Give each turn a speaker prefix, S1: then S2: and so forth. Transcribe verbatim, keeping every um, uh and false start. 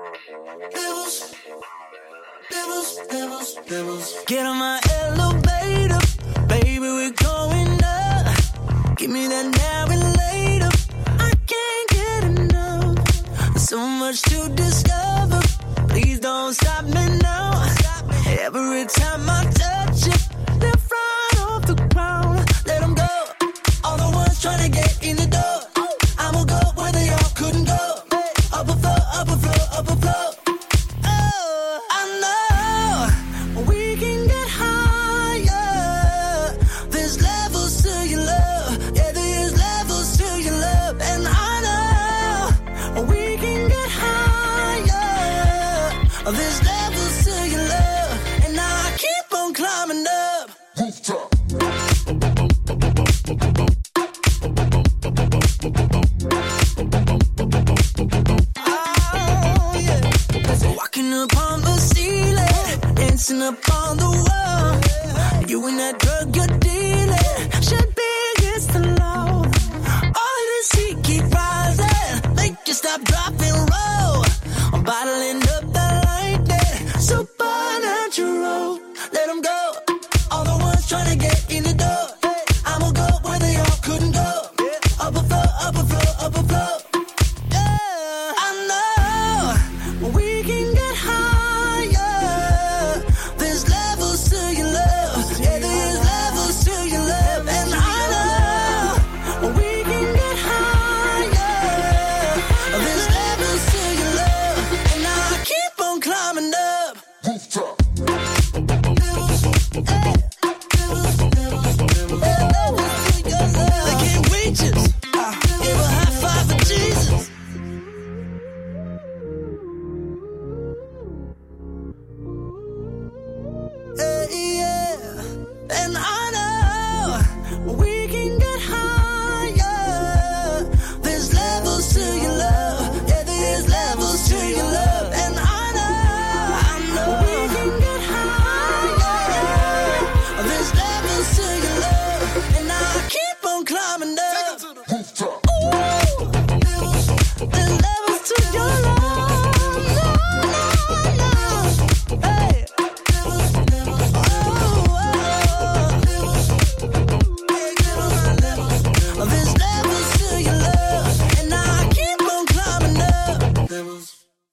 S1: Levels, levels, levels, levels.
S2: Get on my elevator, baby, we're going up. Give me that now and later. I can't get enough. So much to discover. Please don't stop me now. Every time I touch you, they're right off the ground. Let them go. All the ones trying to get in the door. I will go where they all couldn't go. Up a floor, up a floor, up a floor. Oh, I know we can get higher. There's levels to your love. Yeah, there's levels to your love. And I know we can get higher. There's levels to your love. And I keep on climbing up. Rooftop. Walking upon the ceiling, dancing upon the wall. You and that drug you're dealing should be against the law.